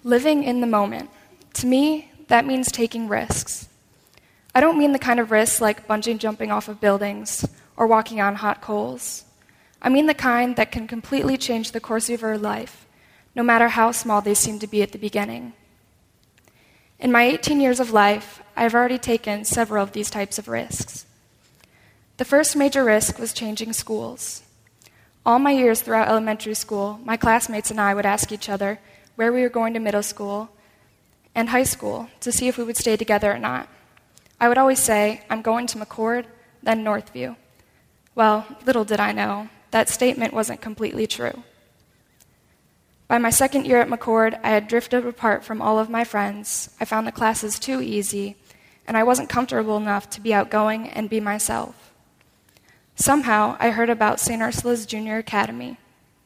Living in the moment. To me, that means taking risks. I don't mean the kind of risks like bungee jumping off of buildings or walking on hot coals. I mean the kind that can completely change the course of your life, no matter how small they seem to be at the beginning. In my 18 years of life, I have already taken several of these types of risks. The first major risk was changing schools. All my years throughout elementary school, my classmates and I would ask each other where we were going to middle school and high school to see if we would stay together or not. I would always say, I'm going to McCord, then Northview. Well, little did I know, that statement wasn't completely true. By my second year at McCord, I had drifted apart from all of my friends. I found the classes too easy, and I wasn't comfortable enough to be outgoing and be myself. Somehow, I heard about St. Ursula's Junior Academy.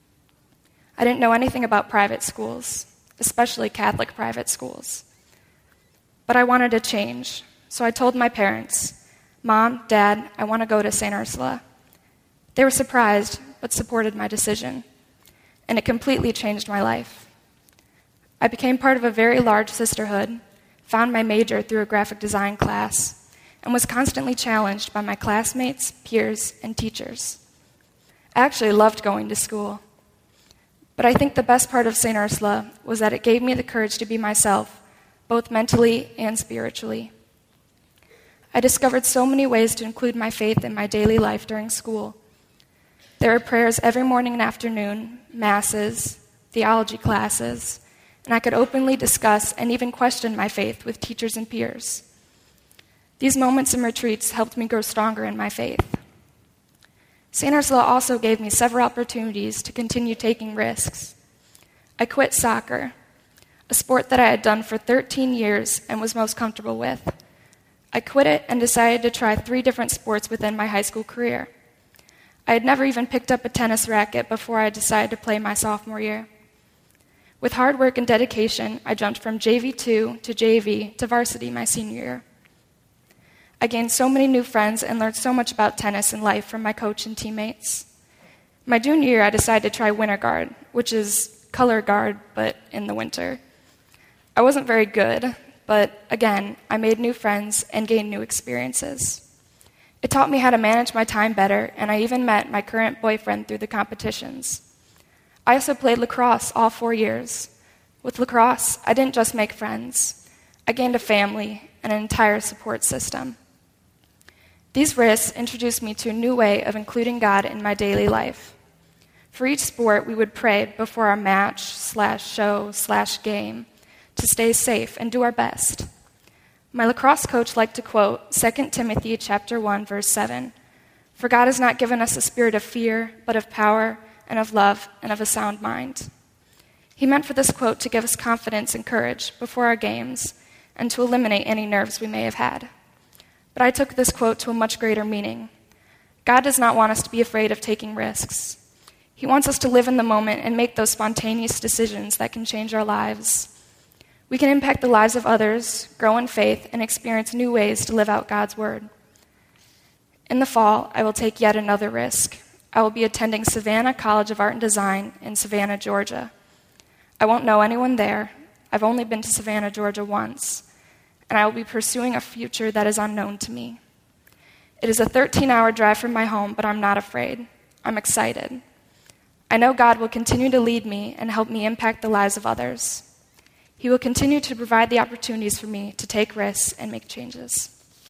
I didn't know anything about private schools, especially Catholic private schools. But I wanted to change, so I told my parents, Mom, Dad, I want to go to St. Ursula. They were surprised, but supported my decision, and it completely changed my life. I became part of a very large sisterhood, found my major through a graphic design class, and was constantly challenged by my classmates, peers, and teachers. I actually loved going to school. But I think the best part of St. Ursula was that it gave me the courage to be myself, both mentally and spiritually. I discovered so many ways to include my faith in my daily life during school. There were prayers every morning and afternoon, masses, theology classes, and I could openly discuss and even question my faith with teachers and peers. These moments and retreats helped me grow stronger in my faith. St. Ursula also gave me several opportunities to continue taking risks. I quit soccer, a sport that I had done for 13 years and was most comfortable with. I quit it and decided to try 3 different sports within my high school career. I had never even picked up a tennis racket before I decided to play my sophomore year. With hard work and dedication, I jumped from JV2 to JV to varsity my senior year. I gained so many new friends and learned so much about tennis and life from my coach and teammates. My junior year, I decided to try winter guard, which is color guard, but in the winter. I wasn't very good, but again, I made new friends and gained new experiences. It taught me how to manage my time better, and I even met my current boyfriend through the competitions. I also played lacrosse all 4 years. With lacrosse, I didn't just make friends. I gained a family and an entire support system. These risks introduced me to a new way of including God in my daily life. For each sport, we would pray before our match/show/game to stay safe and do our best. My lacrosse coach liked to quote 2 Timothy chapter 1, verse 7, "For God has not given us a spirit of fear, but of power and of love and of a sound mind." He meant for this quote to give us confidence and courage before our games and to eliminate any nerves we may have had. But I took this quote to a much greater meaning. God does not want us to be afraid of taking risks. He wants us to live in the moment and make those spontaneous decisions that can change our lives. We can impact the lives of others, grow in faith, and experience new ways to live out God's word. In the fall, I will take yet another risk. I will be attending Savannah College of Art and Design in Savannah, Georgia. I won't know anyone there. I've only been to Savannah, Georgia once. And I will be pursuing a future that is unknown to me. It is a 13-hour drive from my home, but I'm not afraid. I'm excited. I know God will continue to lead me and help me impact the lives of others. He will continue to provide the opportunities for me to take risks and make changes.